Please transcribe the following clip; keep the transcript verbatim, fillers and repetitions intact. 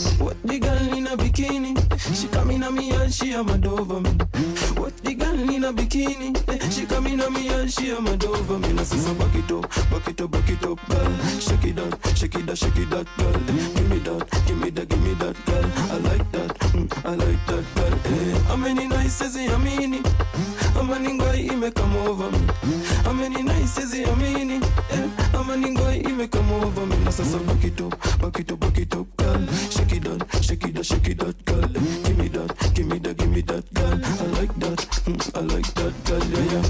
What the girl in a bikini? She come in on me and she a mad over me. What the girl in a bikini? She come in on me and she a mad over me. Now so back it up, back it up, back it up, girl. Shake it out, shake it out, shake it out, girl. Give me that, give me that, give me that, girl. I like that, mm, I like that, girl. Eh. How many nights is he a meanie? How many guy he make come over me? How many nights is he a meanie? Eh. How many guy he make come over me? Now so back it up, back it up, back it up, girl. Shake it out, shake it out, shake it out, girl. Give me that, give me that, give me that, girl. I like that, mm, I like that, girl. Yeah, yeah.